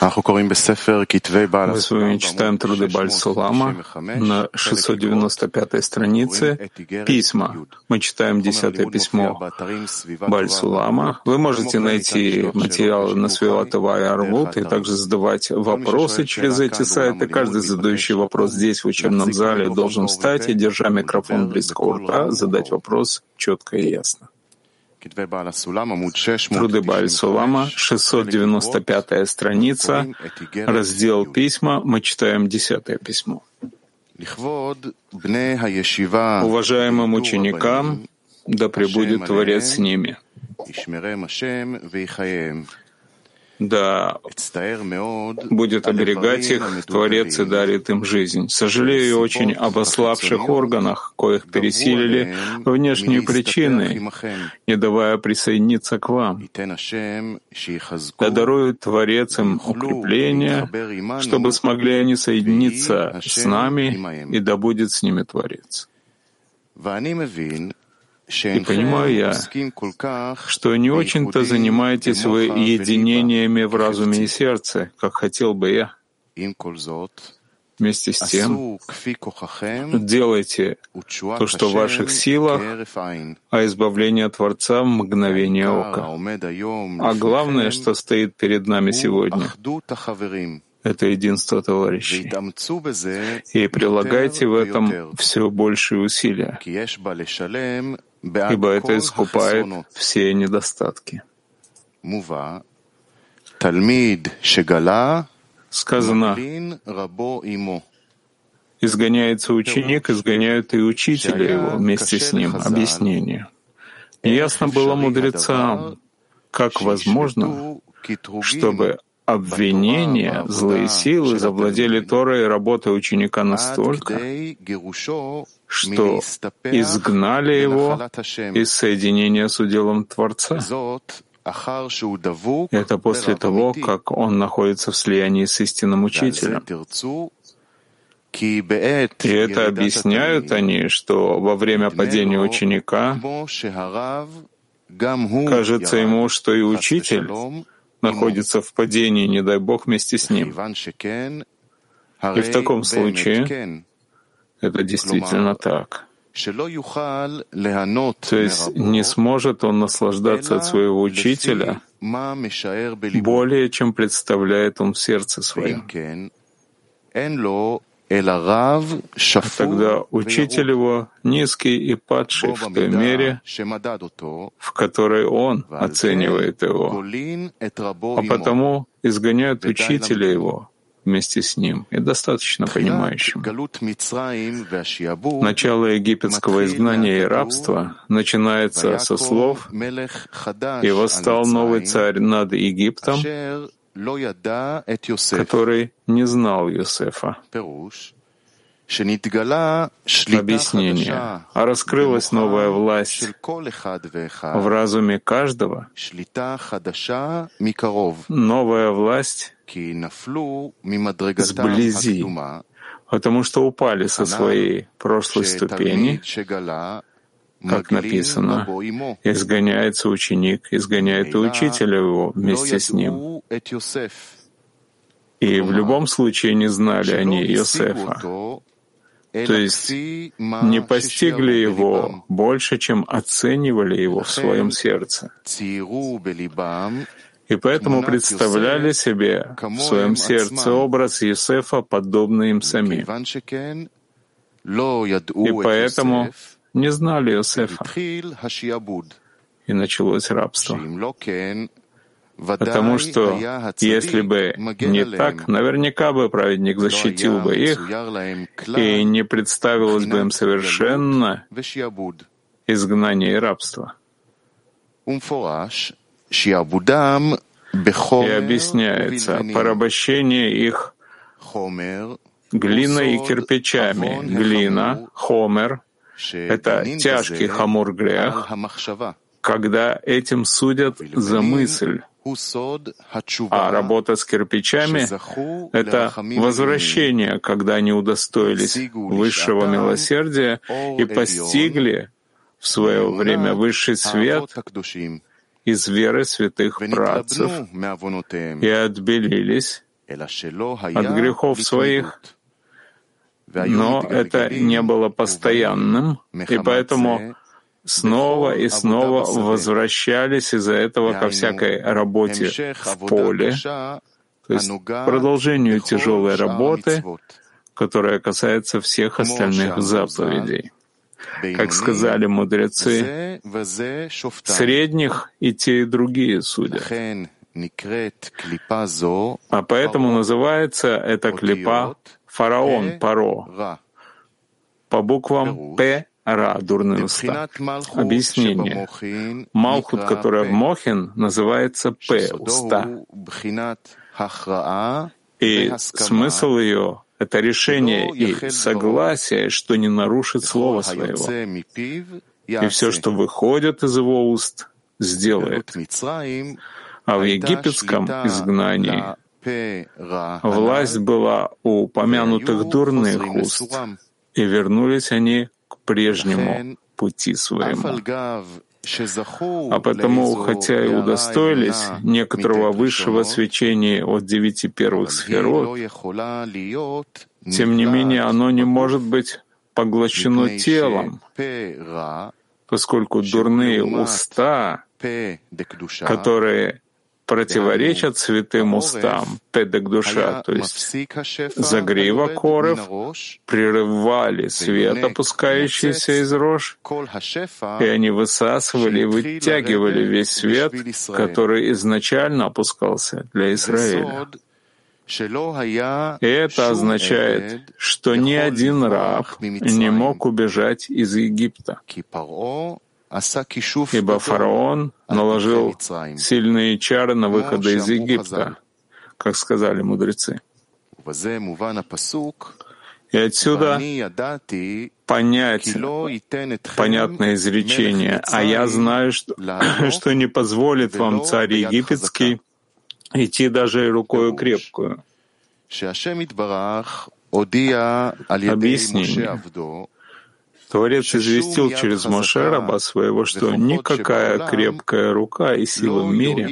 Мы с вами читаем труды Баль-Сулама на 695-й странице «Письма». Мы читаем 10-е письмо Баль-Сулама. Вы можете найти материалы на Свилатова и Арвуд и также задавать вопросы через эти сайты. Каждый задающий вопрос здесь, в учебном зале, должен встать и, держа микрофон близко у рта, задать вопрос четко и ясно. Труды Баль-Сулама, 695-я страница, раздел «Письма», мы читаем 10-е письмо. Уважаемым ученикам, да пребудет Творец с ними. Да будет оберегать их, Творец и дарит им жизнь. Сожалею очень об ослабших органах, коих пересилили внешние причины, не давая присоединиться к вам. Да дарует Творец им укрепление, чтобы смогли они соединиться с нами, и да будет с ними Творец. И понимаю я, что не очень-то занимаетесь вы единениями в разуме и сердце, как хотел бы я. Вместе с тем, делайте то, что в ваших силах, а избавление Творца в мгновение ока. А главное, что стоит перед нами сегодня, это единство товарищей. И прилагайте в этом все большие усилия, ибо это искупает все недостатки. Сказано, изгоняется ученик, изгоняют и учителя его вместе с ним. Объяснение. Неясно было мудрецам, как возможно, чтобы обвинения, злые силы завладели Торой и работой ученика настолько, что изгнали его из соединения с уделом Творца. Это после того, как он находится в слиянии с истинным учителем. И это объясняют они, что во время падения ученика кажется ему, что и учитель находится в падении, не дай Бог, вместе с ним. И в таком случае это действительно так. То есть не сможет он наслаждаться от своего учителя более, чем представляет он в сердце своем. Тогда учитель его низкий и падший в той мере, в которой он оценивает его, а потому изгоняют учителя его вместе с ним и достаточно понимающим. Начало египетского изгнания и рабства начинается со слов «И восстал новый царь над Египтом, который не знал Йосефа». Объяснение. А раскрылась новая власть в разуме каждого, новая власть сблизи, потому что упали со своей прошлой ступени, как написано, изгоняется ученик, изгоняет и учителя его вместе с ним. И в любом случае не знали они Йосефа, то есть не постигли его больше, чем оценивали его в своем сердце. И поэтому представляли себе в своем сердце образ Йосефа, подобный им самим. И поэтому не знали Йосефа. И началось рабство. Потому что, если бы не так, наверняка бы праведник защитил бы их, и не представилось бы им совершенно изгнание и рабство. И объясняется порабощение их глиной и кирпичами. Глина, хомер — это тяжкий хамур-грех, когда этим судят за мысль. А работа с кирпичами — это возвращение, когда они удостоились высшего милосердия и постигли в свое время высший свет из веры святых працев и отбелились от грехов своих, но это не было постоянным, и поэтому снова и снова возвращались из-за этого ко всякой работе в поле, то есть продолжению тяжелой работы, которая касается всех остальных заповедей. Как сказали мудрецы, средних и те, и другие судят. А поэтому называется эта клипа фараон, Паро, по буквам П, Ра, дурные уста. Объяснение. Малхут, которая в Мохин, называется П, уста. И смысл ее — это решение и согласие, что не нарушит слова своего. И все, что выходит из его уст, сделает. А в египетском изгнании власть была у упомянутых дурных уст, и вернулись они к прежнему пути своему. А потому, хотя и удостоились некоторого высшего свечения от 9 первых сферот, тем не менее оно не может быть поглощено телом, поскольку дурные уста, которые противоречат святым устам, педек душа, то есть загривок коров, прерывали свет, опускающийся из рож, и они высасывали и вытягивали весь свет, который изначально опускался для Израиля. И это означает, что ни один раб не мог убежать из Египта, ибо фараон наложил сильные чары на выход из Египта, как сказали мудрецы. И отсюда понятное изречение: «А я знаю, что не позволит вам царь египетский идти даже и рукою крепкую». Объяснение. Творец известил через Моше, раба своего, что никакая крепкая рука и сила в мире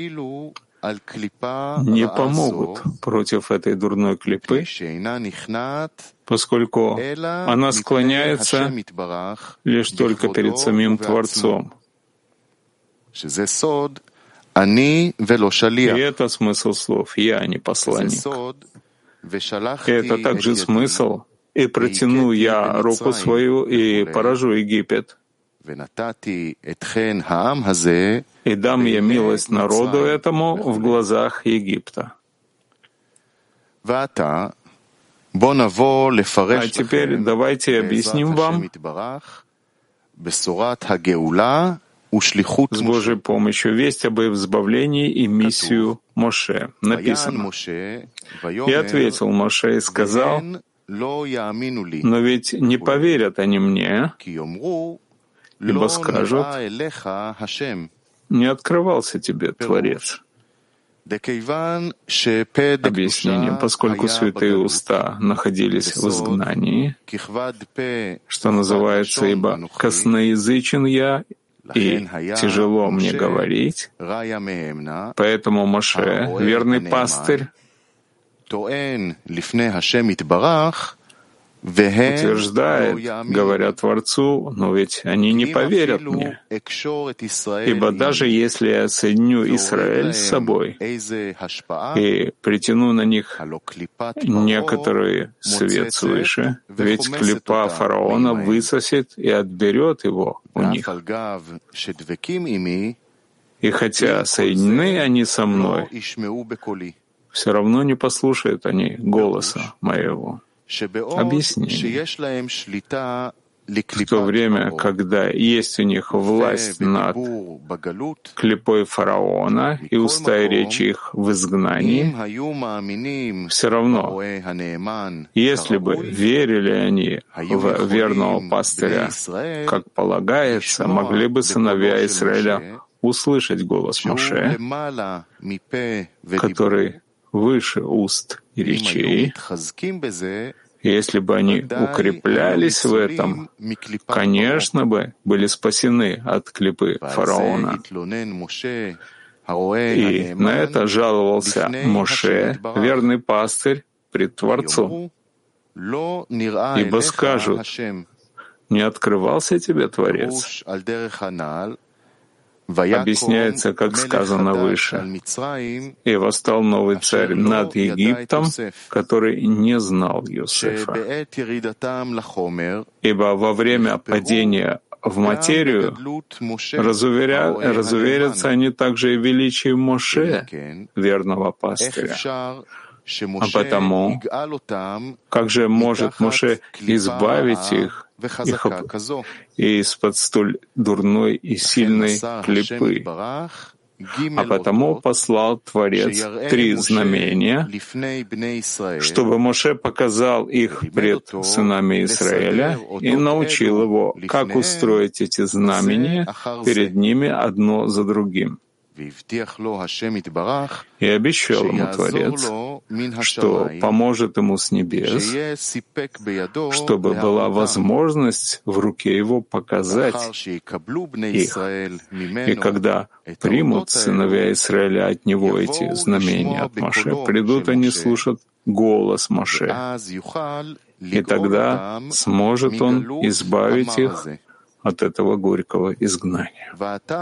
не помогут против этой дурной клипы, поскольку она склоняется лишь только перед самим Творцом. И это смысл слов «Я, а не посланник». И это также смысл «И протяну я руку свою и поражу Египет, и дам я милость народу этому в глазах Египта». А теперь давайте объясним вам с Божьей помощью весть об избавлении и миссию Моше. Написано: «И ответил Моше и сказал: но ведь не поверят они мне, ибо скажут: не открывался тебе Творец». Объяснение. Поскольку святые уста находились в изгнании, что называется, ибо косноязычен я, и тяжело мне говорить, поэтому Моше, верный пастырь, утверждает, говоря Творцу: но ведь они не поверят мне, ибо даже если я соединю Израиль с собой и притяну на них некоторый свет свыше, ведь клипа фараона высосет и отберет его у них. И хотя соединены они со мной, все равно не послушают они голоса моего. Объяснение. В то время, когда есть у них власть над клипой фараона и уста и речи их в изгнании, все равно, если бы верили они в верного пастыря, как полагается, могли бы сыновья Израиля услышать голос Моше, который выше уст и речей. Если бы они укреплялись в этом, конечно бы были спасены от клипы фараона. И на это жаловался Моше, верный пастырь, пред Творцом. Ибо скажут: не открывался тебе Творец. Объясняется, как сказано выше: «И восстал новый царь над Египтом, который не знал Йосефа». Ибо во время падения в материю разуверятся они также и в величии Моше, верного пастыря. А потому, как же может Моше избавить их из-под столь дурной и сильной клепы? А потому послал Творец 3 знамения, чтобы Моше показал их пред сынами Израиля и научил его, как устроить эти знамения перед ними одно за другим. И обещал ему Творец, что поможет ему с небес, чтобы была возможность в руке его показать их. И когда примут сыновья Израиля от него эти знамения от Моше, придут они слушать голос Моше, и тогда сможет он избавить их от этого горького изгнания.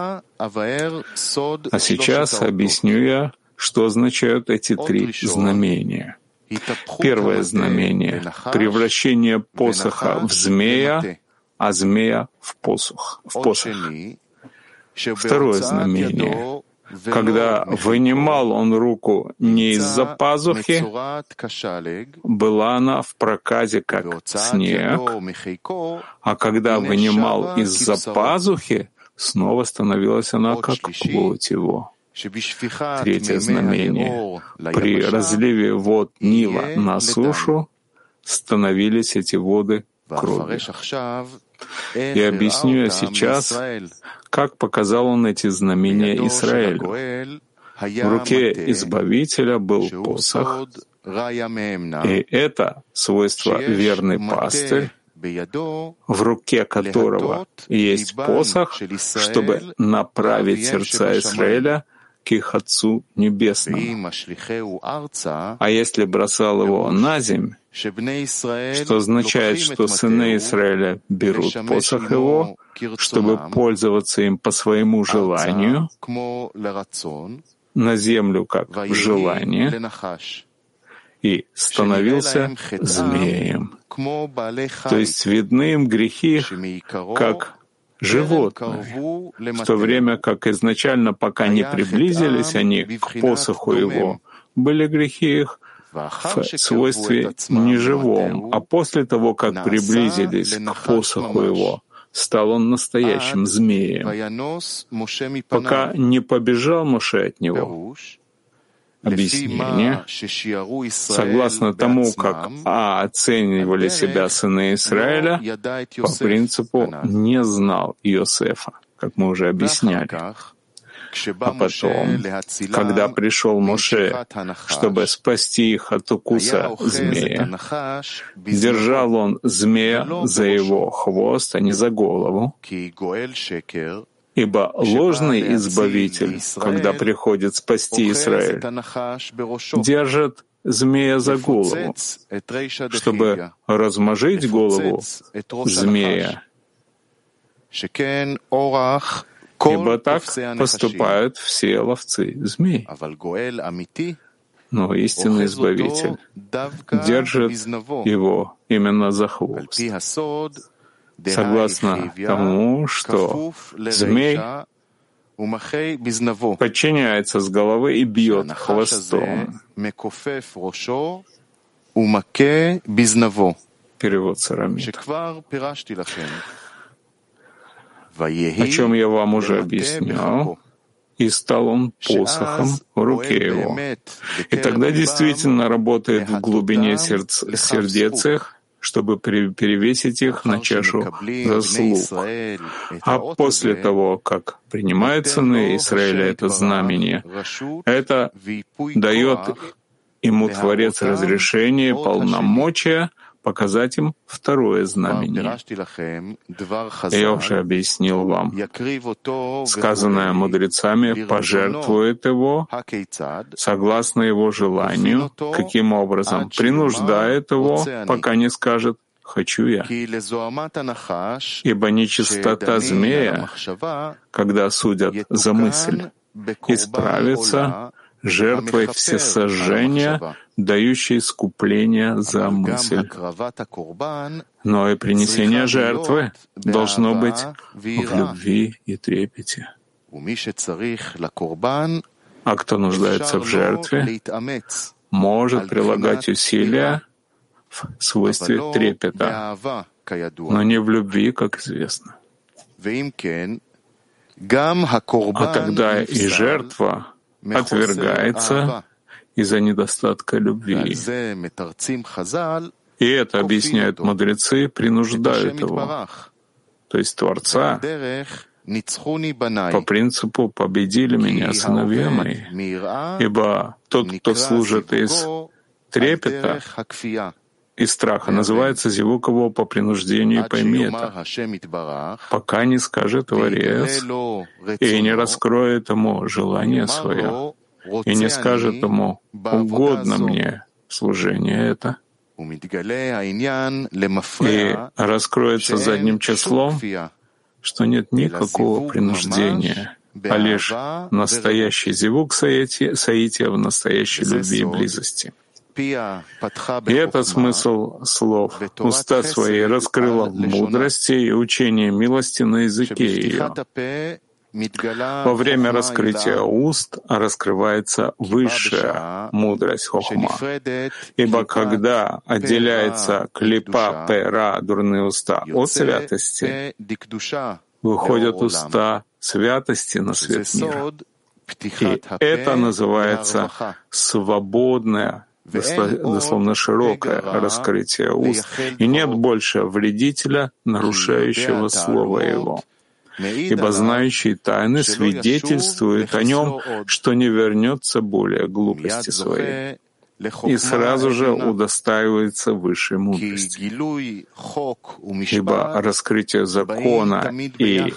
А сейчас объясню я, что означают эти 3 знамения. Первое знамение — превращение посоха в змея, а змея в посох. Второе знамение — когда вынимал он руку не из-за пазухи, была она в проказе, как снег, а когда вынимал из-за пазухи, снова становилась она, как плоть его. Третье знамение — при разливе вод Нила на сушу становились эти воды кровью. И объясню я сейчас, как показал он эти знамения Израилю. В руке Избавителя был посох, и это свойство верный пастырь, в руке которого есть посох, чтобы направить сердца Израиля к их Отцу Небесному. А если бросал его на земь, что означает, что сыны Израиля берут посох его, чтобы пользоваться им по своему желанию, на землю как в желании, и становился змеем. То есть видны им грехи, как животные, в то время как изначально, пока не приблизились они к посоху его, были грехи их в свойстве неживом, а после того, как приблизились к посоху его, стал он настоящим змеем, пока не побежал Моше от него. Объяснение: согласно тому, как оценивали себя сыны Израиля, по принципу «не знал Йосефа», как мы уже объясняли. А потом, когда пришел Моше, чтобы спасти их от укуса змея, держал он змея за его хвост, а не за голову, ибо ложный избавитель, когда приходит спасти Израиль, держит змея за голову, чтобы размажить голову змея. Ибо так поступают все ловцы змей. Но истинный Избавитель держит его именно за хвост, согласно тому, что змей подчиняется с головы и бьет хвостом. Перевод Сарамита. О чем я вам уже объяснял, и стал он посохом в руке его. И тогда действительно работает в глубине сердец их, чтобы перевесить их на чашу заслуг. А после того, как принимают сыны Израиля это знамение, это дает ему Творец разрешение, полномочия показать им второе знамение. Я уже объяснил вам, сказанное мудрецами пожертвует его согласно его желанию, каким образом принуждает его, пока не скажет «хочу я». Ибо нечистота змея, когда судят за мысль, исправится жертвой всесожжения, дающей искупление за мысль. Но и принесение жертвы должно быть в любви и трепете. А кто нуждается в жертве, может прилагать усилия в свойстве трепета, но не в любви, как известно. А тогда и жертва отвергается из-за недостатка любви. И это, объясняют мудрецы, принуждают его, то есть Творца, по принципу «победили меня сыновья мои», ибо тот, кто служит из трепета и страха, называется зевук его по принуждению, пойми это, пока не скажет Творец и не раскроет ему желание свое, и не скажет ему «угодно мне служение это», и раскроется задним числом, что нет никакого принуждения, а лишь настоящий зевук соития в настоящей любви и близости. И это смысл слов. Уста свои раскрыла в мудрости и учение милости на языке ее. Во время раскрытия уст раскрывается высшая мудрость хохма. Ибо когда отделяется клипа, пера, дурные уста от святости, выходят уста святости на свет мира. И это называется свободное, дословно широкое раскрытие уст, и нет больше вредителя, нарушающего слово его. Ибо знающий тайны свидетельствует о нем, что не вернется более глупости своей, и сразу же удостаивается высшей мудрости. Ибо раскрытие закона и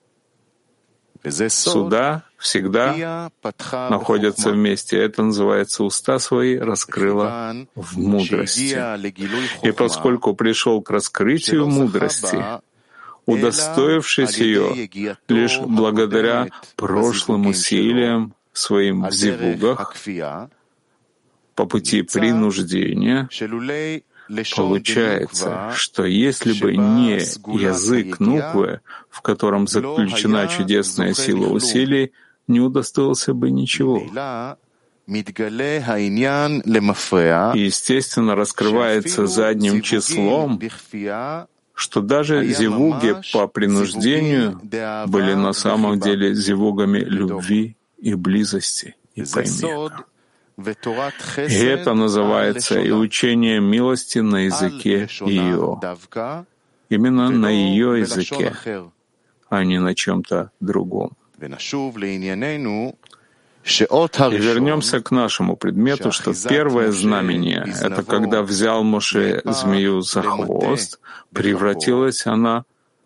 суда всегда находятся вместе. Это называется «уста свои раскрыла в мудрости». И поскольку пришел к раскрытию мудрости, удостоившись ее лишь благодаря прошлым усилиям своим в зевугах по пути принуждения, получается, что если бы не язык нуквы, в котором заключена чудесная сила усилий, не удостоился бы ничего. И, естественно, раскрывается задним числом, что даже зевуги по принуждению были на самом деле зевугами любви и близости, и пойми. И это называется и учение милости на языке ее, именно на ее языке, а не на чем-то другом. И вернемся к нашему предмету, что первое знамение — это когда взял Моше змею за хвост, превратился он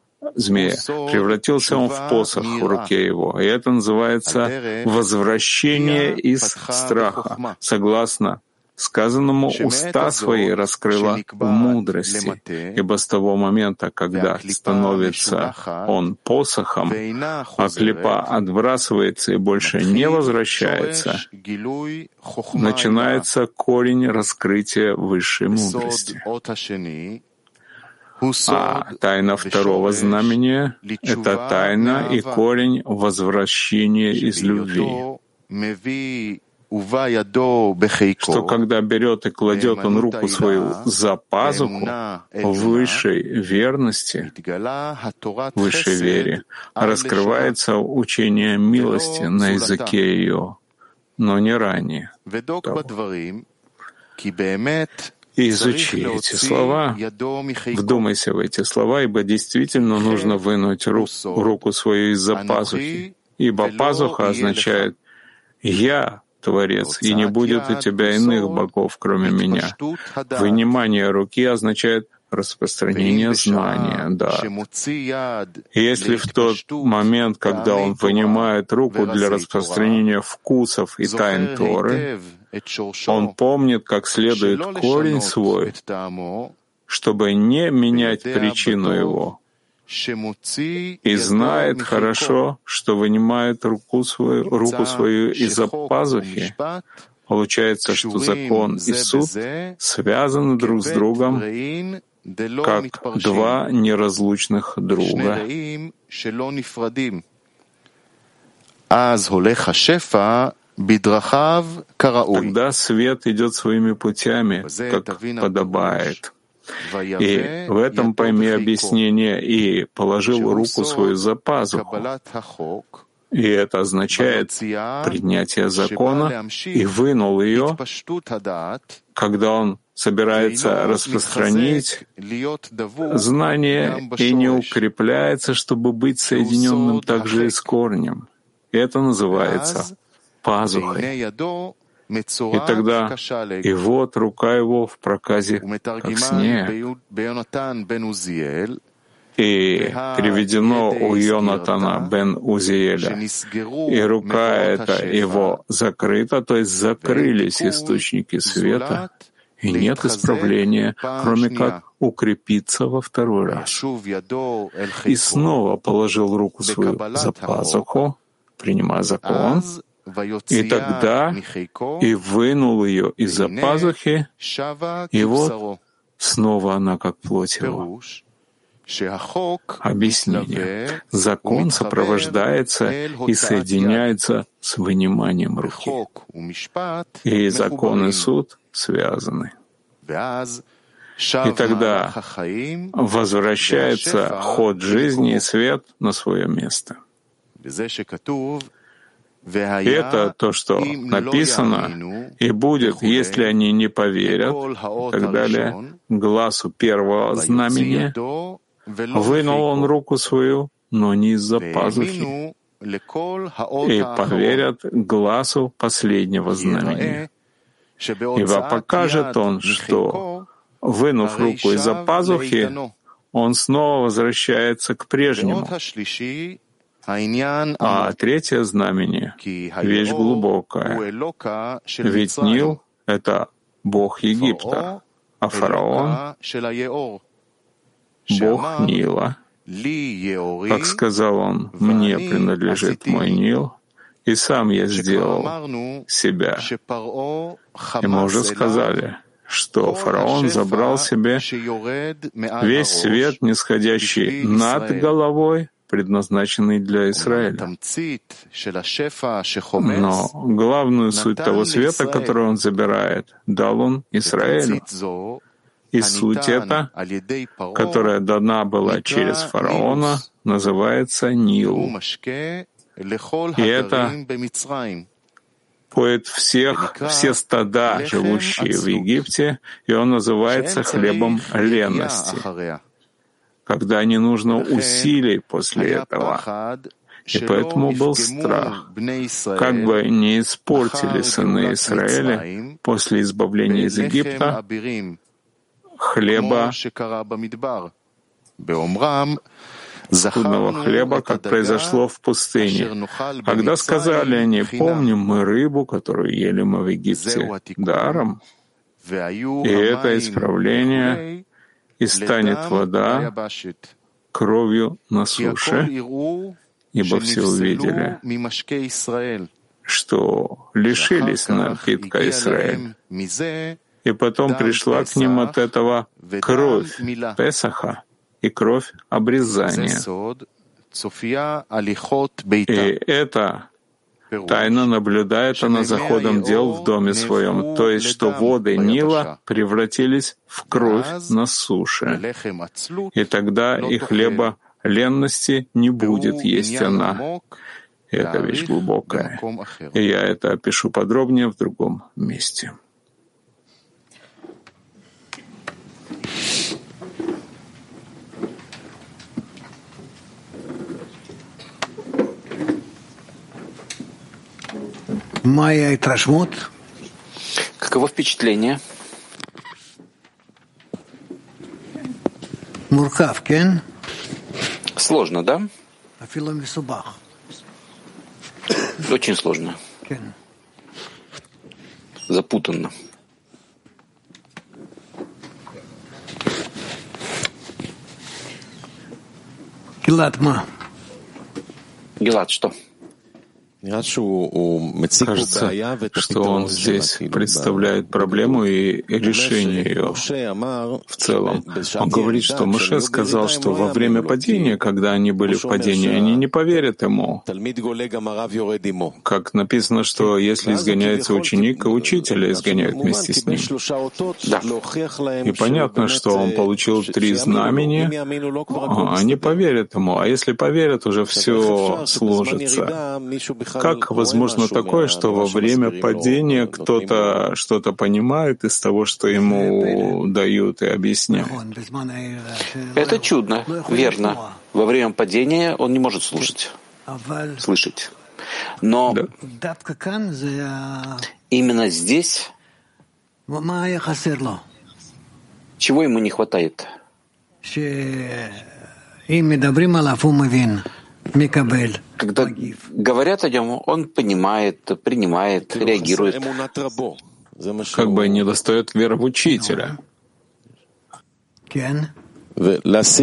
в посох в руке его. И это называется возвращение из страха. Согласно сказанному, уста свои раскрыла в мудрости, ибо с того момента, когда становится он посохом, а клипа отбрасывается и больше не возвращается, начинается корень раскрытия высшей мудрости. А тайна второго знамения — это тайна и корень возвращения из любви. Что когда берет и кладет он руку свою за пазуху высшей верности, высшей вере, раскрывается учение милости на языке ее, но не ранее того. И изучи эти слова, вдумайся в эти слова, ибо действительно нужно вынуть руку свою из-за пазухи, ибо пазуха означает «я Творец, и не будет у тебя иных богов, кроме меня. Вынимание руки означает распространение знания, да. Если в тот момент, когда он вынимает руку для распространения вкусов и тайн Торы, он помнит как следует корень свой, чтобы не менять причину его, и знает хорошо, что вынимает руку свою из-за пазухи. Получается, что закон и суд связаны друг с другом, как два неразлучных друга. Тогда свет идет своими путями, как подобает. И в этом пойми объяснение, и положил руку свою за пазуху. И это означает принятие закона, и вынул ее, когда он собирается распространить знание и не укрепляется, чтобы быть соединенным также и с корнем. И это называется пазухой. И тогда, и вот рука его в проказе, как снег. И приведено у Йонатана бен Узиэля, и рука эта его закрыта, то есть закрылись источники света, и нет исправления, кроме как укрепиться во второй раз. И снова положил руку свою за пазуху, принимая закон, и тогда и вынул ее из-за пазухи, и вот снова она как плоть его. Объяснение. Закон сопровождается и соединяется с выниманием руки. И закон и суд связаны. И тогда возвращается ход жизни и свет на свое место. И это то, что написано, и будет, если они не поверят, и так далее, глазу первого знамения, вынул он руку свою, но не из-за пазухи, и поверят глазу последнего знамения. Ибо покажет он, что, вынув руку из-за пазухи, он снова возвращается к прежнему. А третье знамение — вещь глубокая. Ведь Нил — это бог Египта, а фараон — бог Нила. Как сказал он, «Мне принадлежит мой Нил, и сам я сделал себя». И мы уже сказали, что фараон забрал себе весь свет, нисходящий над головой, предназначенный для Израиля. Но главную суть того света, который он забирает, дал он Израилю. И суть эта, которая дана была через фараона, называется Нил. И это поет все стада, живущие в Египте, и он называется хлебом ленности, когда не нужно усилий после этого. И поэтому был страх, как бы не испортили сыны Израиля после избавления из Египта хлеба, скудного хлеба, как произошло в пустыне. Когда сказали они, «Помним мы рыбу, которую ели мы в Египте даром», и это исправление, и станет вода кровью на суше, ибо все увидели, что лишились напитка Израиль. И потом пришла к ним от этого кровь Песаха и кровь обрезания. И это тайно наблюдает она за ходом дел в доме своем, то есть что воды Нила превратились в кровь на суше. И тогда и хлеба ленности не будет есть она. И это вещь глубокая. И я это опишу подробнее в другом месте. Каково впечатление? Сложно, да? Очень сложно. Запутанно. Гилад, что? Кажется, что он здесь представляет проблему и решение ее в целом. Он говорит, что Моше сказал, что во время падения, когда они были в падении, они не поверят ему. Как написано, что если изгоняется ученик, и учителя изгоняют вместе с ним. Да. И понятно, что он получил 3 знамения, они поверят ему. А если поверят, уже все сложится. Как возможно такое, что во время падения кто-то что-то понимает из того, что ему дают и объясняют? Это чудно, верно. Во время падения он не может слышать. Но именно здесь чего ему не хватает? Когда говорят о нем, он понимает, принимает, реагирует. Как бы недостает веры в учителя. И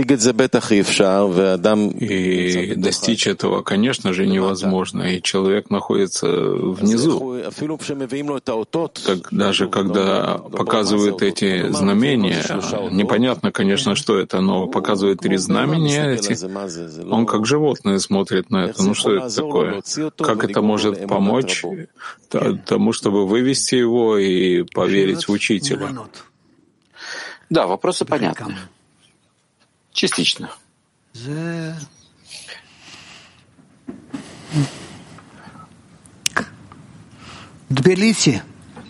достичь этого, конечно же, невозможно, и человек находится внизу. Так даже когда показывают эти знамения, непонятно, конечно, что это, но показывают 3 знамения эти, он как животное смотрит на это. Ну что это такое? Как это может помочь тому, чтобы вывести его и поверить в учителя? Да, вопросы понятны. Частично. Тбилиси.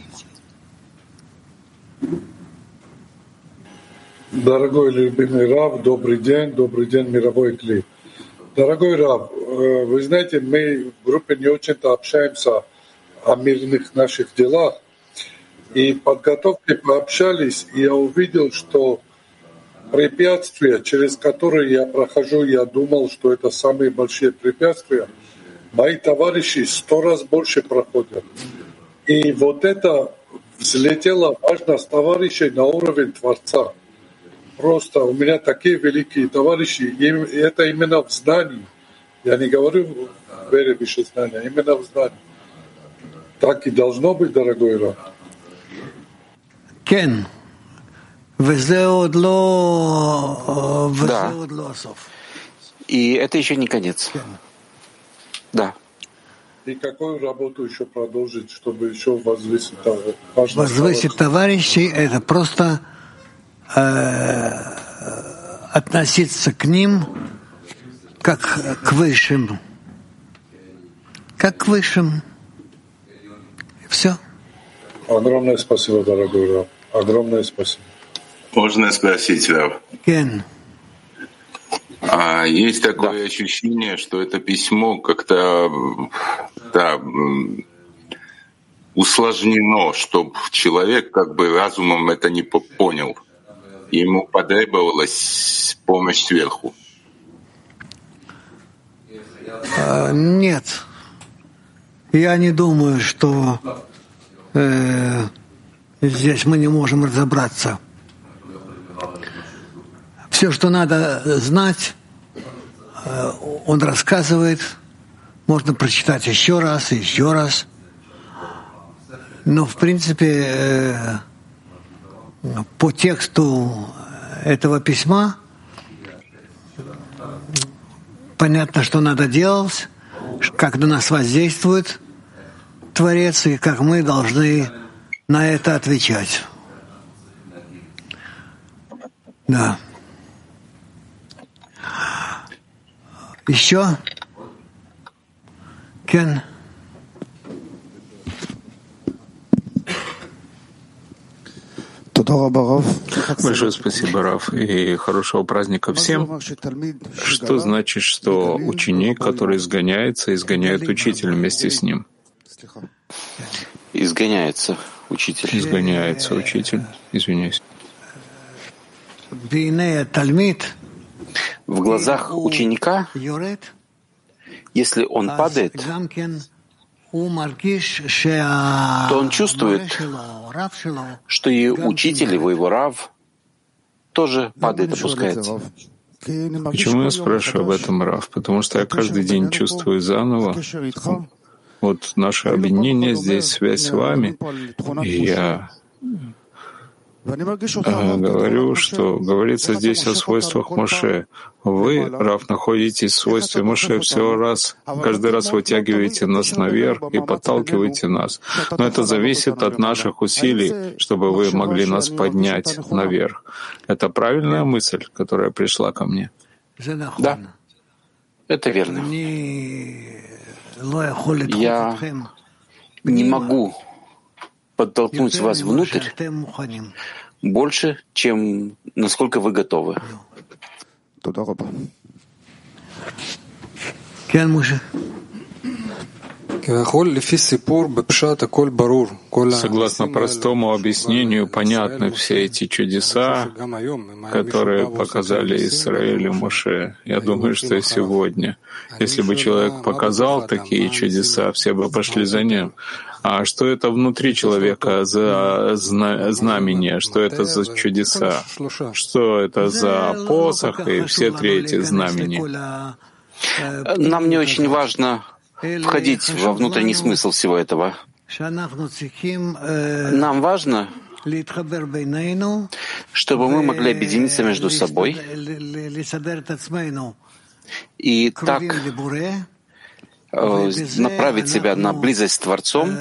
Дорогой любимый Рав, добрый день, мировой клип. Дорогой Рав, вы знаете, мы в группе не очень-то общаемся о мирных наших делах, и в подготовке пообщались, и я увидел, что препятствия, через которые я прохожу, я думал, что это самые большие препятствия. Мои товарищи 100 раз больше проходят. И вот это взлетела важность товарищей на уровень Творца. Просто у меня такие великие товарищи, и это именно в знании. Я не говорю в вере выше знания, именно в знании. Так и должно быть, дорогой Рав. Кен. Да. И это еще не конец. Да. И какую работу еще продолжить, чтобы еще возвысить товарищей, это просто относиться к ним как к высшим. Как к высшим. Все. Огромное спасибо, дорогой Рав. Огромное спасибо. Можно спросить, Рав? Кен. Есть такое ощущение, что это письмо как-то усложнено, чтобы человек как бы разумом это не понял. Ему потребовалась помощь сверху. Нет. Я не думаю, что здесь мы не можем разобраться. Все, что надо знать, он рассказывает. Можно прочитать еще раз и еще раз. Но, в принципе, по тексту этого письма понятно, что надо делать, как на нас воздействует Творец и как мы должны на это отвечать. Да. Еще? Кен? Большое спасибо, Рав, и хорошего праздника всем. Что значит, что ученик, который изгоняется, изгоняет учителя вместе с ним? Изгоняется учитель. Изгоняется учитель. Извиняюсь. В глазах ученика, если он падает, то он чувствует, что и учитель, его рав, тоже падает, опускается. Почему я спрашиваю об этом, Рав? Потому что я каждый день чувствую заново вот наше объединение здесь, связь с вами, и я говорю, что говорится здесь о свойствах Моше. Вы, Рав, находитесь в свойстве Моше каждый раз вытягиваете нас наверх и подталкиваете нас. Но это зависит от наших усилий, чтобы вы могли нас поднять наверх. Это правильная мысль, которая пришла ко мне? Да, это верно. Я не могу подтолкнуть вас внутрь больше, чем насколько вы готовы. Согласно простому объяснению, понятны все эти чудеса, которые показали Израилю Моше. Я думаю, что и сегодня. Если бы человек показал такие чудеса, все бы пошли за ним. А что это внутри человека за знамение? Что это за чудеса? Что это за посох и все три эти знамения? Нам не очень важно входить во внутренний смысл всего этого. Нам важно, чтобы мы могли объединиться между собой и так направить себя на близость с Творцом,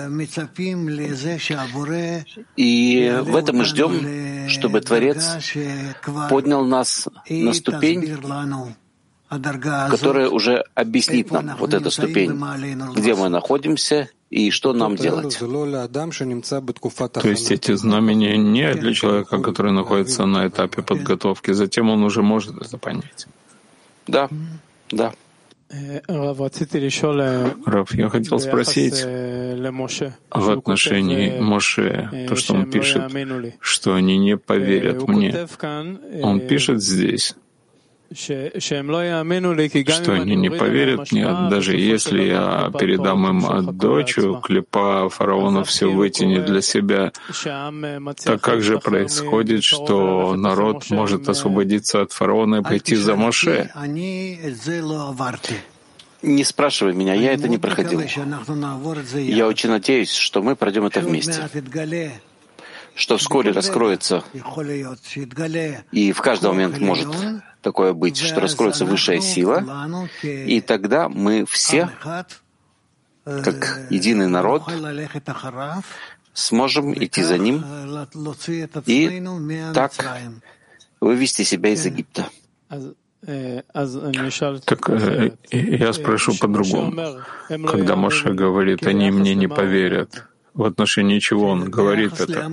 и в этом мы ждем, чтобы Творец поднял нас на ступень, которая уже объяснит нам вот эту ступень, где мы находимся и что нам делать. То есть эти знамения не для человека, который находится на этапе подготовки, затем он уже может это понять. Да, да. Рав, я хотел спросить в отношении Моше, то, что он пишет, что они не поверят мне. Он пишет здесь, что они не поверят мне, даже если я передам им дочу, клепа фараона все вытянет для себя. Так как же происходит, что народ может освободиться от фараона и пойти за Моше? Не спрашивай меня, я это не проходил. Я очень надеюсь, что мы пройдем это вместе, что вскоре раскроется, и в каждый момент может такое быть, что раскроется высшая сила, и тогда мы все, как единый народ, сможем идти за ним и так вывести себя из Египта. Так я спрошу по-другому. Когда Моше говорит, они мне не поверят, в отношении чего он говорит это?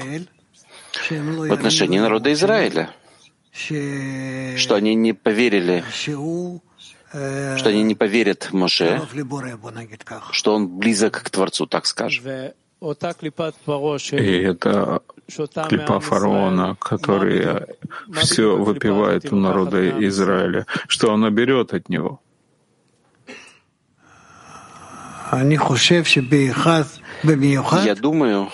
В отношении народа Израиля, что они не поверили, что они не поверят Моше, что он близок к Творцу, так скажем. И это клипа фараона, который все выпивает у народа Израиля, что он берет от него. Я думаю,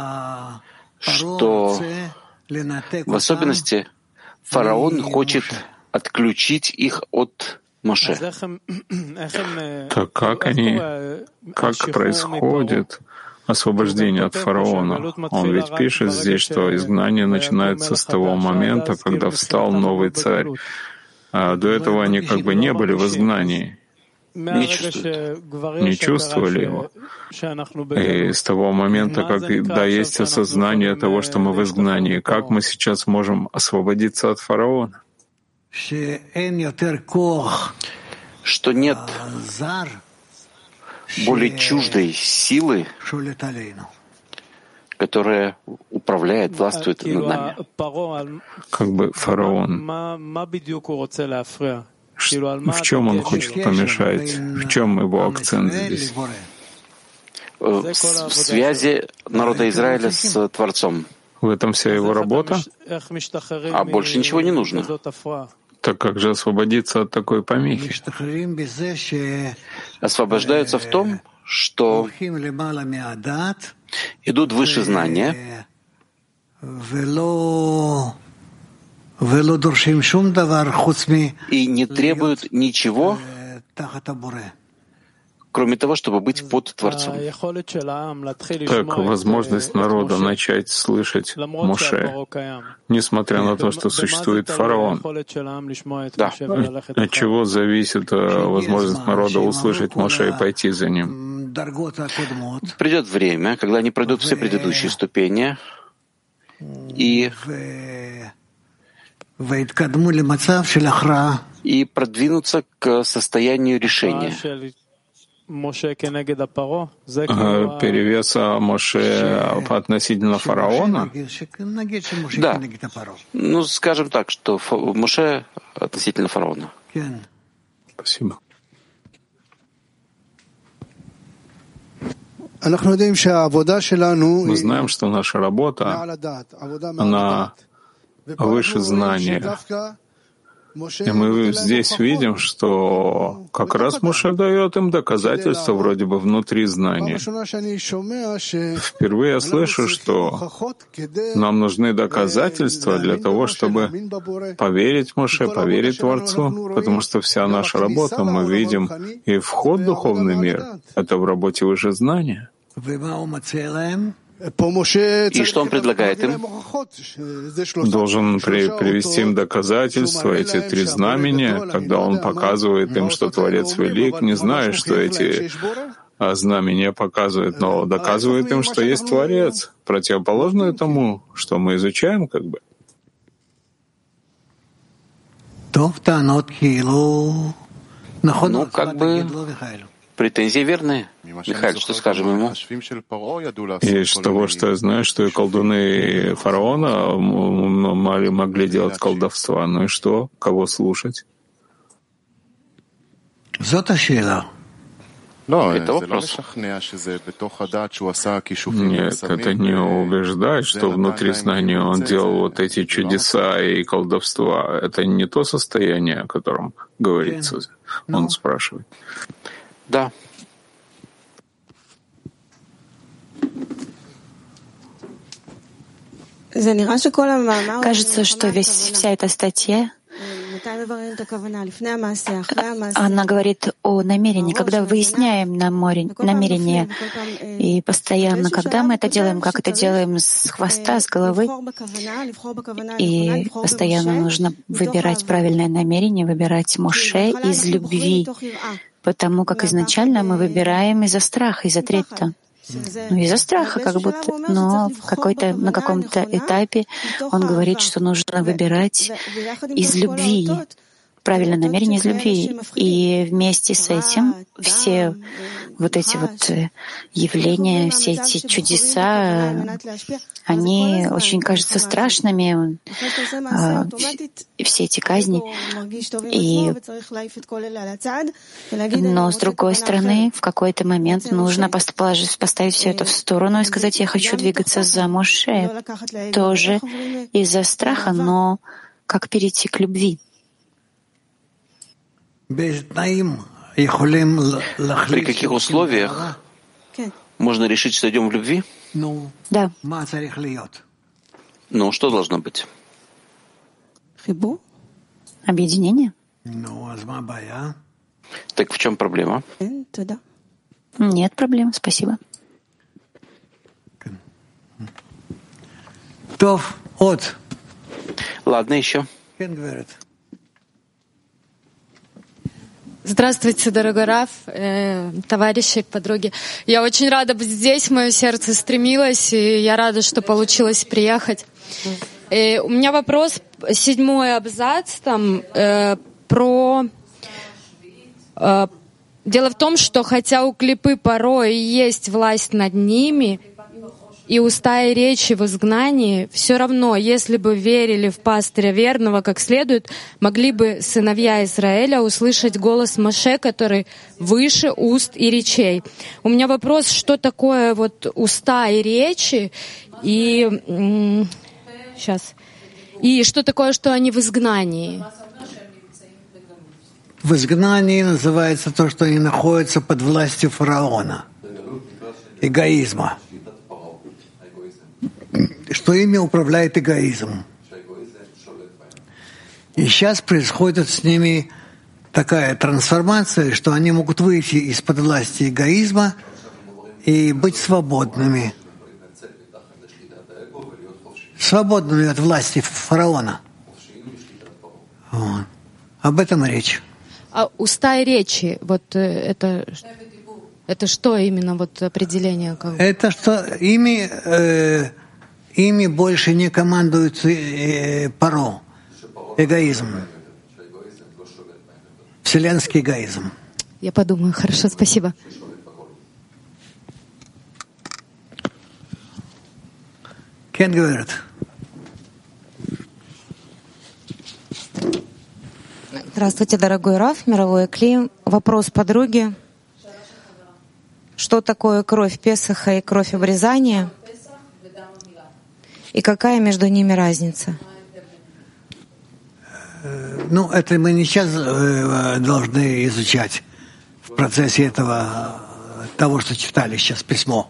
что в особенности фараон хочет отключить их от Моше. Так как происходит освобождение от фараона? Он ведь пишет здесь, что изгнание начинается с того момента, когда встал новый царь. А до этого они как бы не были в изгнании. Не чувствовали его. И с того момента, когда есть осознание того, что мы в изгнании, как мы сейчас можем освободиться от фараона? Что нет более чуждой силы, которая управляет, властвует над нами. Как бы фараон. В чем он хочет помешать? В чем его акцент здесь? в связи народа Израиля с Творцом. В этом вся его работа? А больше ничего не нужно. Так как же освободиться от такой помехи? Освобождаются в том, что идут выше знания и не требуют ничего, кроме того, чтобы быть под Творцом. Так, возможность народа начать слышать Моше, несмотря на то, что существует фараон. Да. От чего зависит возможность народа услышать Моше и пойти за ним? Придет время, когда они пройдут все предыдущие ступени и продвинутся к состоянию решения. Перевеса Моше относительно фараона? Да. Ну, скажем так, что Моше относительно фараона. Спасибо. Мы знаем, что наша работа, она выше знания. И мы здесь видим, что как раз Моше дает им доказательства вроде бы внутри знания. Впервые я слышу, что нам нужны доказательства для того, чтобы поверить Моше, поверить Творцу, потому что вся наша работа, мы видим, и вход в духовный мир — это в работе выше знания. И что он предлагает им? Должен привести им доказательства, эти три знамения, когда он показывает им, что Творец велик, не зная, что эти знамения показывают, но доказывает им, что есть Творец, противоположное тому, что мы изучаем, как бы. Ну, как бы претензии верные. Михаил, что скажем ему? И из того, что я знаю, что и колдуны фараона могли делать колдовство. Ну и что? Кого слушать? Это вопрос. Нет, это не убеждает, что внутри знания он делал вот эти чудеса и колдовства. Это не то состояние, о котором говорится. Он спрашивает. Да. Кажется, что вся эта статья, она говорит о намерении, когда выясняем намерение, и постоянно, когда мы это делаем, как это делаем с хвоста, с головы, и постоянно нужно выбирать правильное намерение, выбирать Моше из любви, потому как изначально мы выбираем из-за страха, из-за трепета. Ну, из-за страха, как будто, но на каком-то этапе он говорит, что нужно выбирать из любви, правильное намерение из любви. И вместе с этим все вот эти вот явления, все эти чудеса, они очень кажутся страшными, все эти казни. Но, с другой стороны, в какой-то момент нужно поставить все это в сторону и сказать: я хочу двигаться за Моше, тоже из-за страха, но как перейти к любви. При каких условиях можно решить, что идем в любви? Да. Ну, что должно быть? Объединение? Так в чем проблема? Нет проблем, спасибо. Ладно, еще. Здравствуйте, дорогой Рав, товарищи, подруги. Я очень рада быть здесь, мое сердце стремилось, и я рада, что получилось приехать. И у меня вопрос, 7-й абзац, там, про... Дело в том, что хотя у клипы порой есть власть над ними, и уста и речи в изгнании, все равно, если бы верили в пастыря верного как следует, могли бы сыновья Израиля услышать голос Моше, который выше уст и речей. У меня вопрос, что такое вот уста и речи, и что такое, что они в изгнании? В изгнании называется то, что они находятся под властью фараона, эгоизма. Что ими управляет эгоизм. И сейчас происходит с ними такая трансформация, что они могут выйти из-под власти эгоизма и быть свободными. Свободными от власти фараона. Вот. Об этом речь. А уста и речи, вот это что именно, вот определение? Это что ими больше не командует Паро. Эгоизм. Вселенский эгоизм. Я подумаю. Хорошо, спасибо. Кен говорит. Здравствуйте, дорогой Рав, мировой Кли. Вопрос подруги. Что такое кровь Песаха и кровь обрезания? И какая между ними разница? Ну, это мы не сейчас должны изучать в процессе того, что читали сейчас письмо.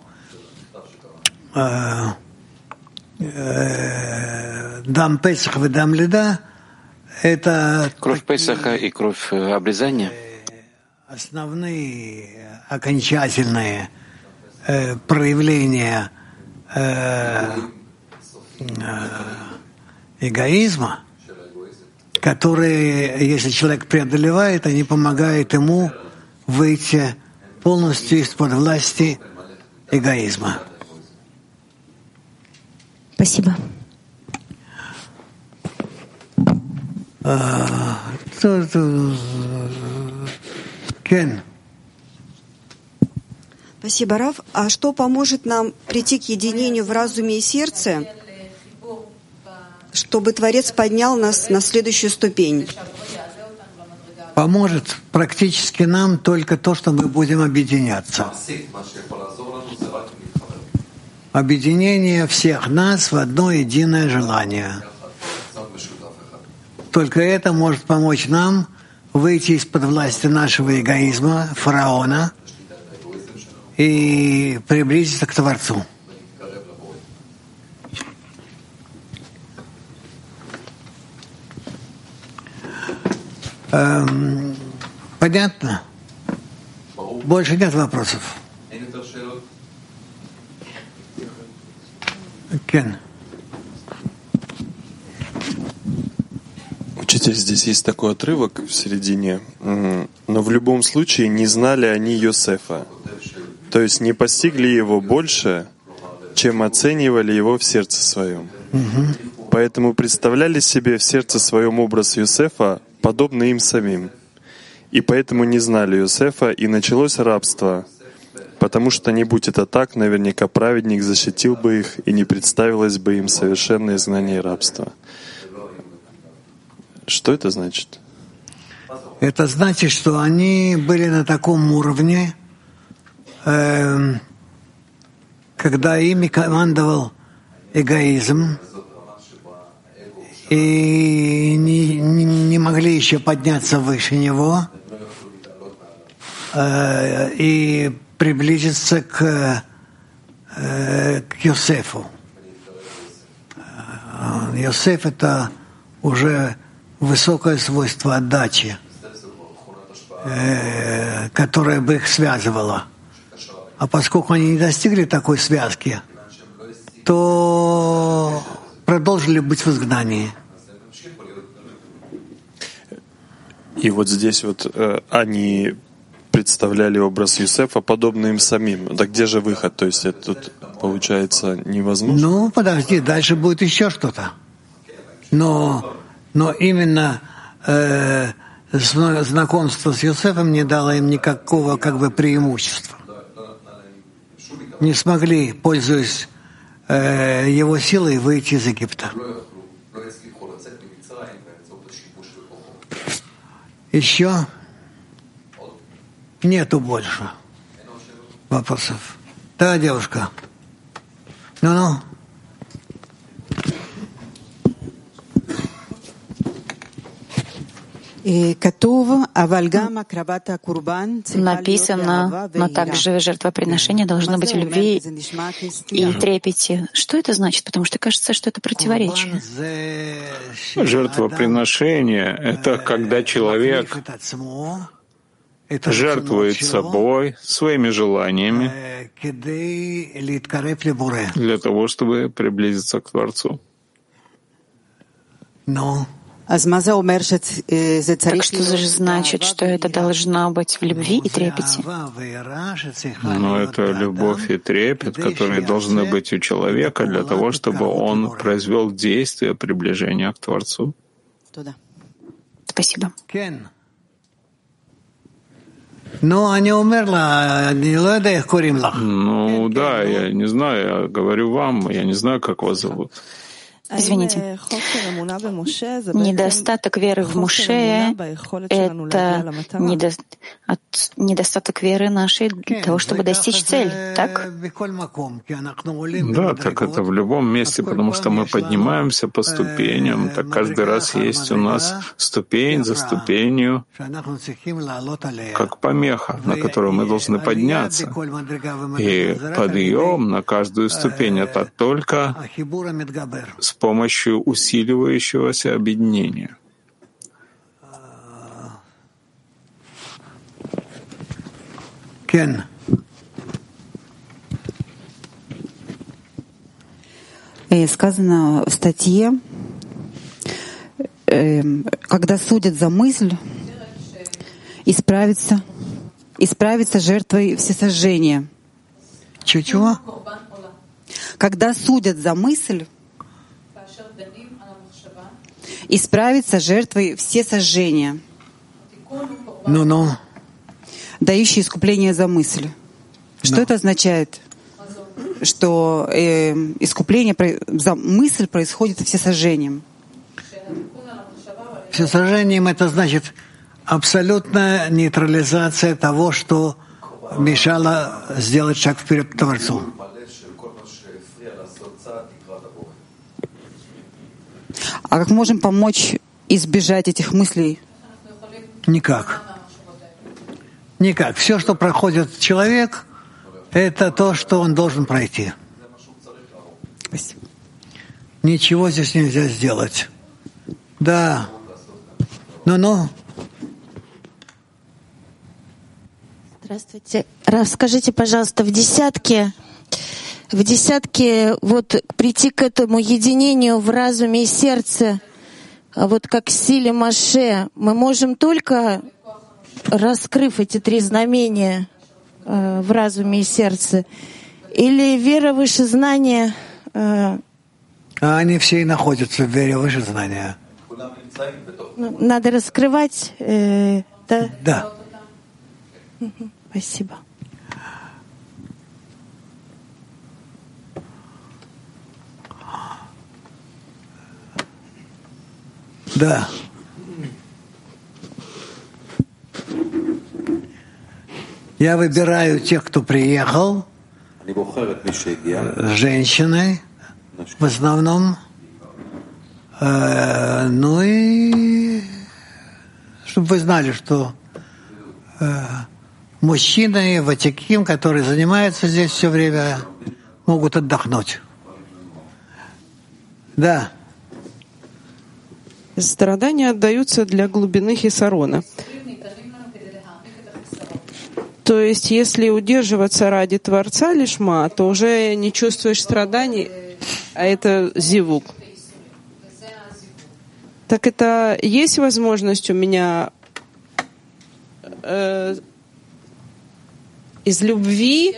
Дам Песах и Дам Лида — это кровь Песаха и кровь обрезания. Основные окончательные проявления эгоизма, которые, если человек преодолевает, они помогают ему выйти полностью из-под власти эгоизма. Спасибо. Кен. Спасибо, Рав. А что поможет нам прийти к единению в разуме и сердце, чтобы Творец поднял нас на следующую ступень? Поможет практически нам только то, что мы будем объединяться. Объединение всех нас в одно единое желание. Только это может помочь нам выйти из-под власти нашего эгоизма, фараона, и приблизиться к Творцу. Понятно? Больше нет вопросов. Кен. Учитель, здесь есть такой отрывок в середине. Но в любом случае не знали они Йосефа. То есть не постигли его больше, чем оценивали его в сердце своем. Поэтому представляли себе в сердце своем образ Йосефа, подобный им самим. И поэтому не знали Йосефа, и началось рабство. Потому что, не будь это так, наверняка праведник защитил бы их, и не представилось бы им совершенное изгнание и рабство. Что это значит? Это значит, что они были на таком уровне, когда ими командовал эгоизм, и не могли еще подняться выше него и приблизиться к Йосефу. Йосеф — это уже высокое свойство отдачи, которое бы их связывало. А поскольку они не достигли такой связки, то продолжили быть в изгнании. И вот здесь вот они представляли образ Йосефа, подобный им самим. Так где же выход? То есть это тут, получается, невозможно? Ну, подожди, дальше будет еще что-то. Но именно знакомство с Йосефом не дало им никакого преимущества. Не смогли, пользуясь его силой выйти из Египта. Еще нету больше вопросов. Да, девушка. Ну-ну. Написано, но также жертвоприношение должно быть в любви и трепете. Что это значит? Потому что кажется, что это противоречие. Жертвоприношение — это когда человек жертвует собой, своими желаниями для того, чтобы приблизиться к Творцу. Так что же значит, что это должно быть в любви и трепете? Но это любовь и трепет, которые должны быть у человека для того, чтобы он произвел действие приближения к Творцу. Спасибо. Ну да, я не знаю, я говорю вам, я не знаю, как вас зовут. Извините. Недостаток веры в Моше — это недостаток веры нашей для того, чтобы достичь цели, так? Да, так это в любом месте, потому что мы поднимаемся по ступеням, так каждый раз есть у нас ступень за ступенью, как помеха, на которую мы должны подняться. И подъем на каждую ступень — это только с помощью усиливающегося объединения. Сказано в статье, когда судят за мысль, исправиться жертвой всесожжения. Чего? Когда судят за мысль, исправиться жертвой всесожжения. Ну-ну. Дающий искупление за мысль. Что это означает? Что искупление за мысль происходит всесожжением. Всесожжением это значит абсолютная нейтрализация того, что мешало сделать шаг вперед к Творцу. А как можем помочь избежать этих мыслей? Никак. Никак. Все, что проходит человек, это то, что он должен пройти. Спасибо. Ничего здесь нельзя сделать. Да. Ну-ну. Здравствуйте. Расскажите, пожалуйста, в десятке вот прийти к этому единению в разуме и сердце, вот как в силе Моше, мы можем только, раскрыв эти 3 знамения в разуме и сердце, или вера выше знания? Они все и находятся в вере выше знания. Надо раскрывать, да? Да. Спасибо. Да. Я выбираю тех, кто приехал, женщины в основном, ну и чтобы вы знали, что мужчины, ватиким, которые занимаются здесь все время, могут отдохнуть. Да. Страдания отдаются для глубины хисарона. То есть, если удерживаться ради Творца лишма, то уже не чувствуешь страданий, а это зивук. Так это есть возможность у меня из любви,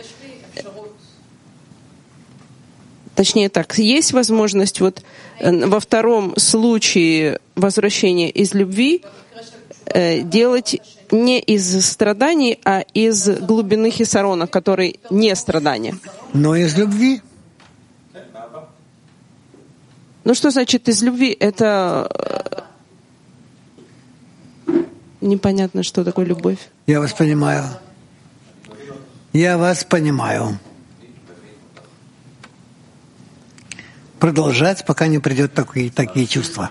точнее так, есть возможность вот во втором случае возвращения из любви делать не из страданий, а из глубины хисарона, который не страдание. Но из любви. Ну что значит из любви? Это непонятно, что такое любовь. Я вас понимаю. Я вас понимаю. Продолжать, пока не придет такие чувства.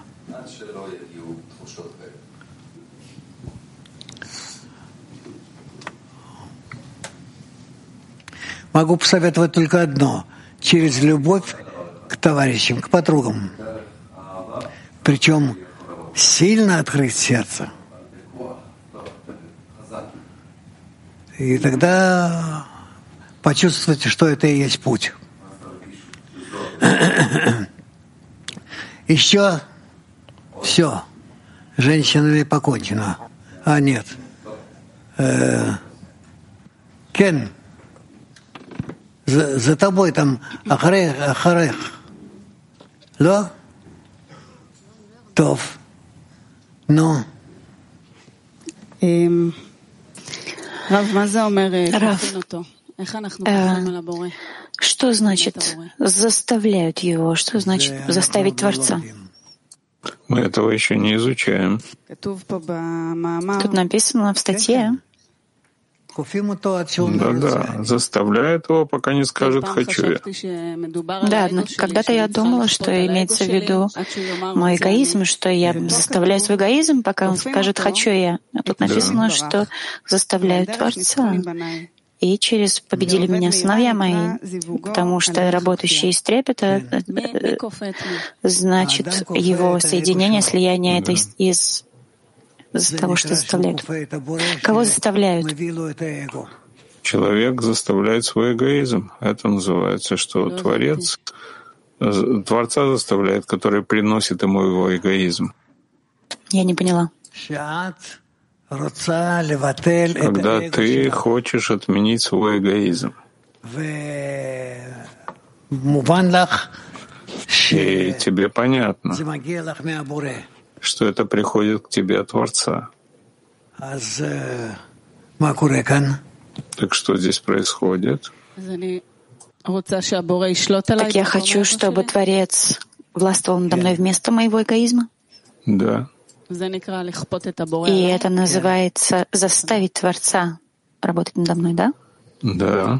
Могу посоветовать только одно. Через любовь к товарищам, к подругам. Причем сильно открыть сердце. И тогда почувствуйте, что это и есть путь. Еще все. Женщинами покончено. А нет. Кен. За тобой там ахарех. Ло? Тов. Ну. Рав, что значит заставляют его? Что значит заставить Творца? Мы этого еще не изучаем. Тут написано в статье. Да, заставляет его, пока не скажет «хочу я». Да, когда-то я думала, что имеется в виду мой эгоизм, что я заставляю свой эгоизм, пока он скажет «хочу я». А тут написано, что заставляют Творца. И через «победили меня сыновья мои», потому что работающий из трепета, значит, его соединение, слияние — это из того, что заставляют. Кого заставляют? Человек заставляет свой эгоизм. Это называется, что Творца заставляет, который приносит ему его эгоизм. Я не поняла. Когда ты хочешь отменить свой эгоизм. И тебе понятно, что это приходит к тебе от Творца. Так что здесь происходит? Так я хочу, чтобы Творец властвовал надо мной вместо моего эгоизма? Да. И это называется заставить Творца работать надо мной, да? Да.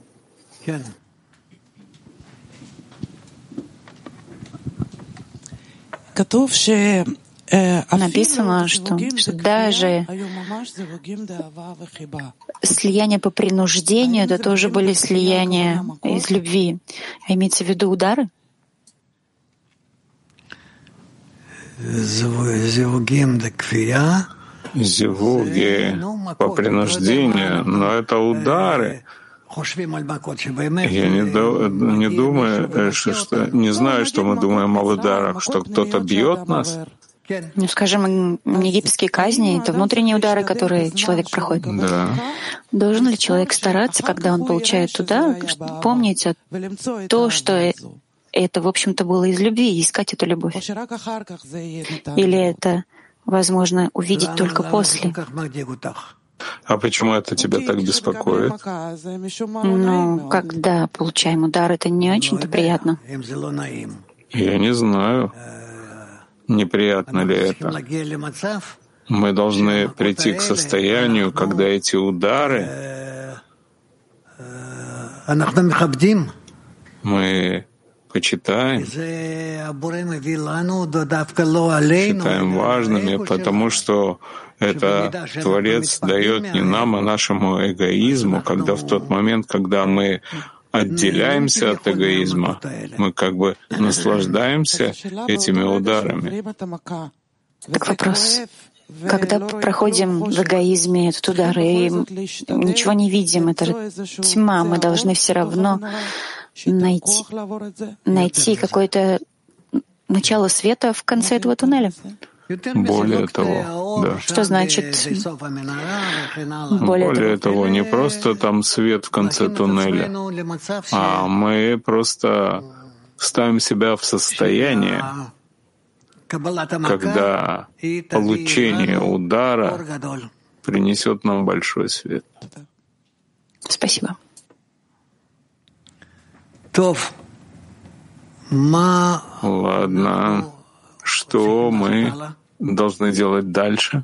Написано, что даже слияние по принуждению, это тоже были слияния из любви. А имеется в виду удары? Зивуги по принуждению, но это удары. Я не думаю, что не знаю, что мы думаем о ударах, что кто-то бьет нас. Ну, скажем, египетские казни — это внутренние удары, которые человек проходит. Да. Должен ли человек стараться, когда он получает удар, помнить то, что это, в общем-то, было из любви, и искать эту любовь? Или это возможно увидеть только после? А почему это тебя так беспокоит? Ну, когда получаем удар, это не очень-то приятно. Я не знаю, неприятно ли это. Мы должны прийти к состоянию, когда эти удары мы почитаем, считаем важными, потому что это Творец дает не нам, а нашему эгоизму, когда в тот момент, когда мы отделяемся от эгоизма, мы как бы наслаждаемся этими ударами. Так вопрос. Когда проходим в эгоизме этот удар и ничего не видим, это тьма, мы должны все равно найти какое-то начало света в конце этого туннеля. Более того, да. Что значит более того, не просто там свет в конце туннеля, а мы просто ставим себя в состояние, когда получение удара принесет нам большой свет. Спасибо. Ладно. Что мы должны делать дальше?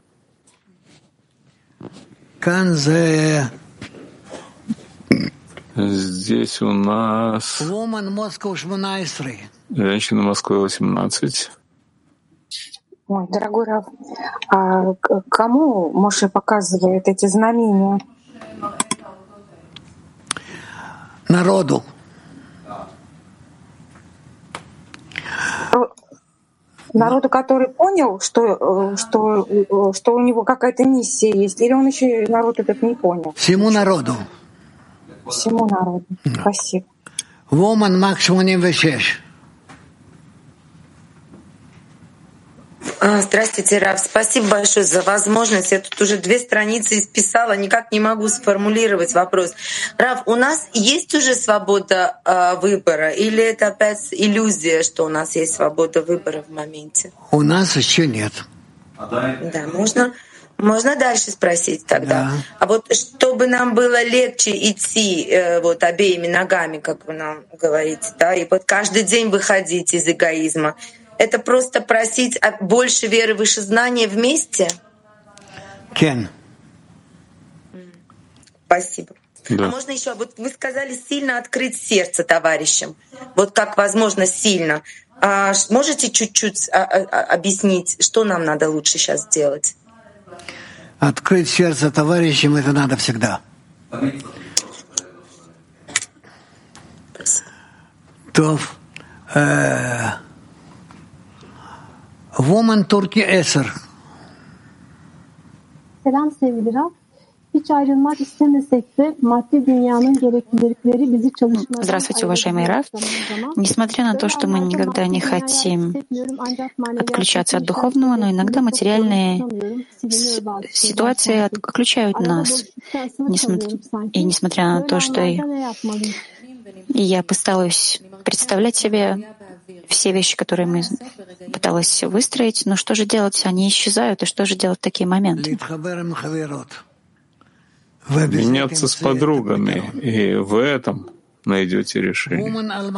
Здесь у нас женщина Москвы 18. Ой, дорогой Рав, а кому Моше показывает эти знамения? Народу. Народу, который понял, что у него какая-то миссия есть, или он еще народ этот не понял? Всему народу. Всему народу. Спасибо. Woman Max 86. Здравствуйте, Рав. Спасибо большое за возможность. Я тут уже 2 страницы исписала, никак не могу сформулировать вопрос. Рав, у нас есть уже свобода выбора, или это опять иллюзия, что у нас есть свобода выбора в моменте? У нас еще нет. Да, можно дальше спросить тогда. Да. А вот чтобы нам было легче идти вот обеими ногами, как вы нам говорите, да, и вот каждый день выходить из эгоизма, это просто просить больше веры, выше знания вместе? Кен. Спасибо. Да. А можно еще, вот вы сказали, сильно открыть сердце товарищам. Вот как возможно сильно. Можете чуть-чуть объяснить, что нам надо лучше сейчас сделать? Открыть сердце товарищам — это надо всегда. Тов. Woman Turkey Eser. Selam sevgili Rab. Hiç ayrılmak istemesek de maddi dünyanın gereklilikleri bizi çalışmadan... Здравствуйте, уважаемый Рав. Несмотря на то, что мы никогда не хотим отключаться от духовного, но иногда материальные ситуации отключают нас. И несмотря на то, что я пыталась представлять себе все вещи, которые мы пыталась выстроить, но что же делать? Они исчезают, и что же делать в такие моменты? Меняться с подругами, и в этом найдете решение.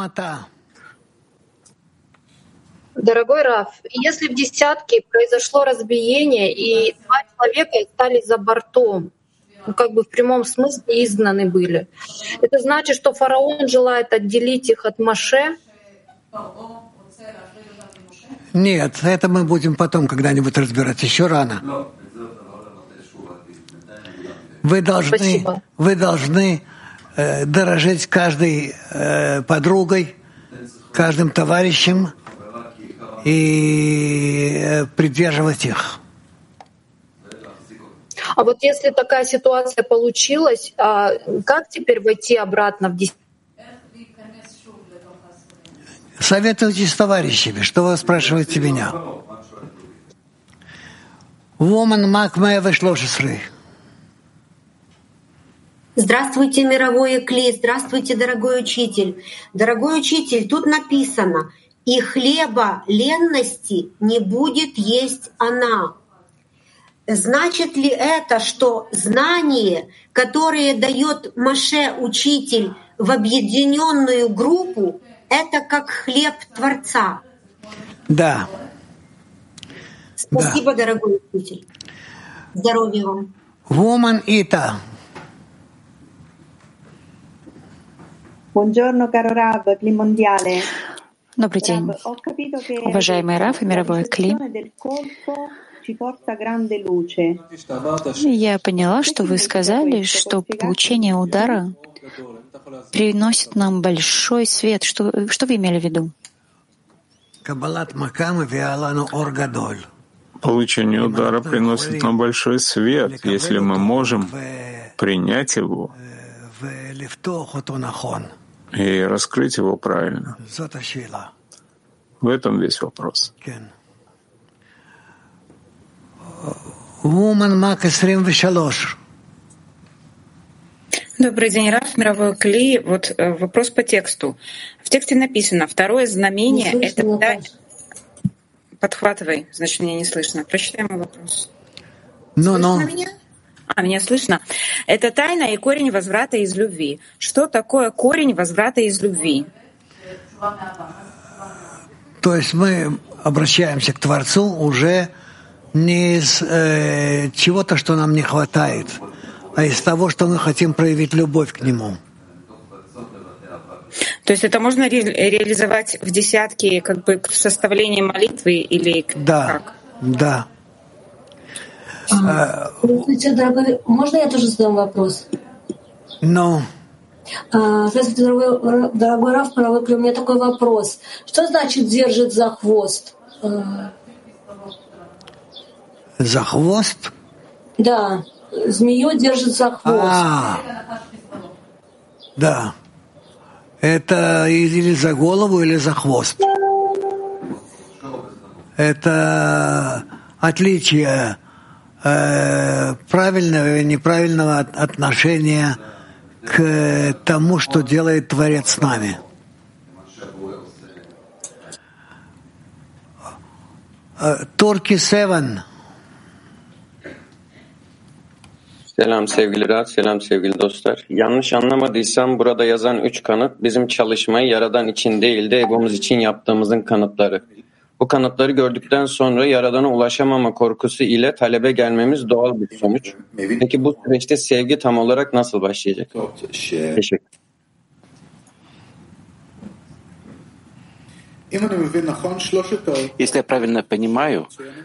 Дорогой Рав, если в десятке произошло разбиение, и 2 человека остались за бортом, как бы в прямом смысле изгнаны были, это значит, что фараон желает отделить их от Моше? Нет, это мы будем потом когда-нибудь разбирать, еще рано. Вы должны дорожить каждой подругой, каждым товарищем и придерживать их. А вот если такая ситуация получилась, как теперь войти обратно в десятку? Советуйтесь с товарищами. Что вы спрашиваете меня? Woman Mac 113. Здравствуйте, мировое Кли, здравствуйте, дорогой учитель. Дорогой учитель, тут написано: «И хлеба ленности не будет есть она». Значит ли это, что знание, которое дает Моше учитель в объединенную группу, это как хлеб Творца? Да. Спасибо, да. Дорогой учитель. Здоровья вам. Woman Ita. Buongiorno, caro Rav, Кли Монdiale. Добрый день, уважаемый Рав и мировой Кли. Я поняла, что вы сказали, что получение удара приносит нам большой свет. Что вы имели в виду? Получение удара приносит нам большой свет, если мы можем принять его и раскрыть его правильно. В этом весь вопрос. Добрый день, Рав, мировой Кли. Вот вопрос по тексту. В тексте написано: второе знамение — это... Подхватывай, значит, меня не слышно. Прочитай мой вопрос. Слышно меня? Меня слышно. Это тайна и корень возврата из любви. Что такое корень возврата из любви? То есть мы обращаемся к Творцу уже не из чего-то, что нам не хватает, а из того, что мы хотим проявить любовь к Нему. То есть это можно реализовать в десятке, как бы в составлении молитвы или да, как? Да. Здравствуйте, дорогой. Можно я тоже задам вопрос? Ну. Здравствуйте, дорогой Рав, у меня такой вопрос. Что значит держит за хвост? За хвост? Да, змею держит за хвост. Да. Это или за голову, или за хвост. Это отличие правильного и неправильного отношения к тому, что делает Творец с нами. Turkey 7. Selam sevgili Rab, selam sevgili dostlar. Yanlış anlamadıysam burada yazan 3 kanıt bizim çalışmayı Yaradan için değil de egomuz için yaptığımızın kanıtları. Bu kanıtları gördükten sonra Yaradan'a ulaşamama korkusu ile talebe gelmemiz doğal bir sonuç. Peki bu süreçte sevgi tam olarak nasıl başlayacak? Teşekkür. Если я правильно понимаю,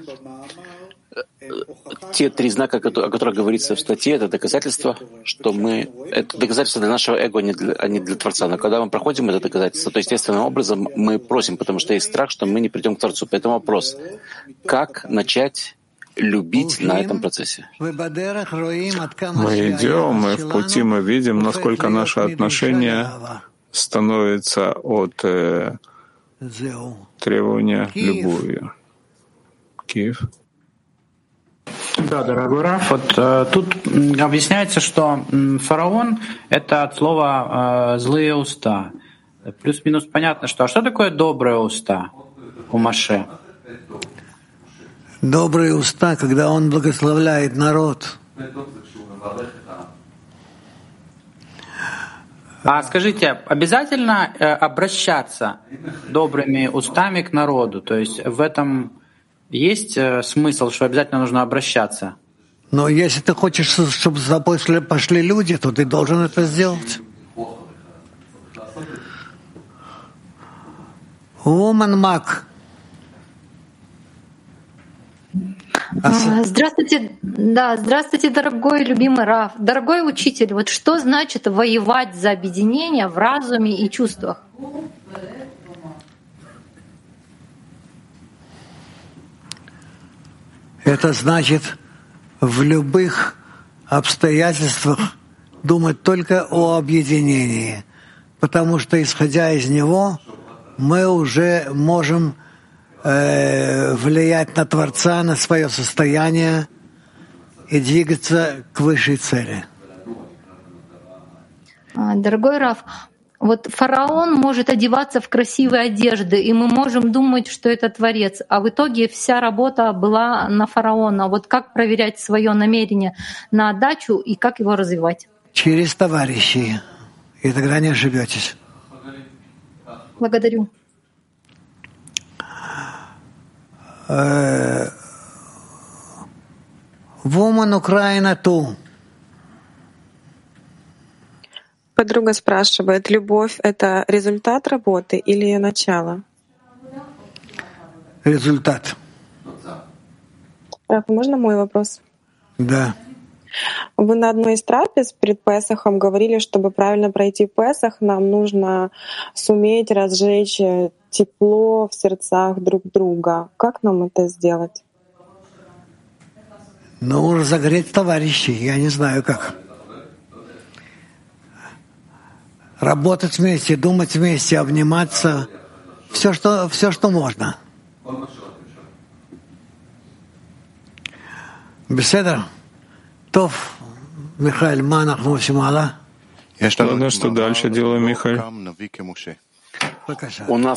те 3 знака, о которых говорится в статье, это доказательство, что это доказательство для нашего эго, а не для Творца. Но когда мы проходим это доказательство, то естественным образом мы просим, потому что есть страх, что мы не придем к Творцу. Поэтому вопрос, как начать любить на этом процессе? Мы идем, мы в пути, мы видим, насколько наше отношение становится от требования любовью. Киев. Да, дорогой Раф, вот тут объясняется, что фараон — это от слова «злые уста». Плюс-минус понятно, что. А что такое добрые уста у Моше? Добрые уста, когда он благословляет народ. А скажите, обязательно обращаться добрыми устами к народу? То есть в этом есть смысл, что обязательно нужно обращаться? Но если ты хочешь, чтобы за тобой пошли люди, то ты должен это сделать. Woman Mac. Здравствуйте, здравствуйте, дорогой любимый Рав, дорогой учитель. Вот что значит воевать за объединение в разуме и чувствах? Это значит в любых обстоятельствах думать только о объединении, потому что, исходя из него, мы уже можем влиять на Творца, на свое состояние и двигаться к высшей цели. Дорогой Рав, вот фараон может одеваться в красивые одежды, и мы можем думать, что это Творец, а в итоге вся работа была на фараона. Вот как проверять свое намерение на отдачу и как его развивать? Через товарищей, и тогда не ошибетесь. Благодарю. Woman Украина ту. Подруга спрашивает, любовь — это результат работы или ее начало? Результат. Можно мой вопрос? Да. Вы на одной из трапез перед Песахом говорили, чтобы правильно пройти Песах, нам нужно суметь разжечь тепло в сердцах друг друга. Как нам это сделать? Ну, разогреть товарищей, я не знаю как. Работать вместе, думать вместе, обниматься. Все, что можно. Беседа? Тов, Михаил, Манах, Мусимала. Ладно, что дальше делаем, Михаил? У нас